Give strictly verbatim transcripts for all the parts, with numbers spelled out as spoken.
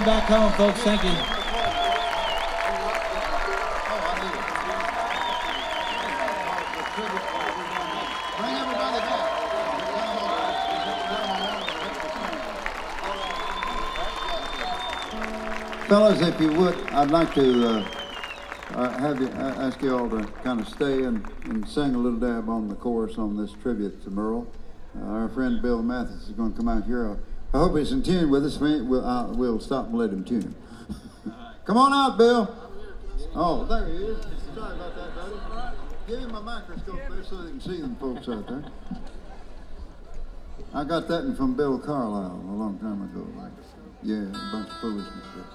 back home, folks. Thank you. Bring everybody back. Fellas, if you would, I'd like to uh, uh, have you uh, ask you all to kind of stay and, and sing a little dab on the chorus on this tribute to Merle. Uh, our friend Bill Mathis is going to come out here. I hope he's in tune with us. We'll, uh, we'll stop and let him tune. Come on out, Bill. Oh, there he is. Sorry about that, buddy. Give him a microscope there so they can see them folks out there. I got that one from Bill Carlisle a long time ago. Yeah, a bunch of foolishness there.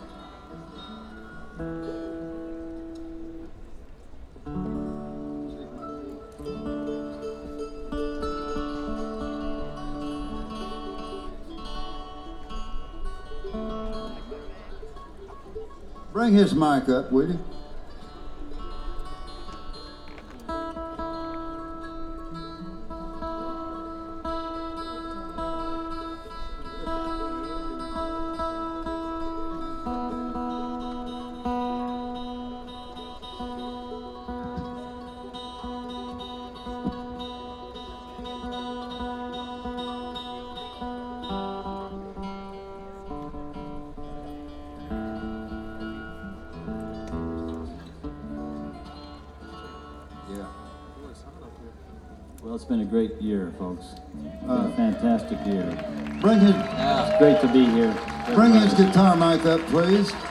Bring his mic up, will you? Well, it's been a great year, folks. It's been a fantastic year. Bring his, It's great to be here. bring his guitar mic up, please.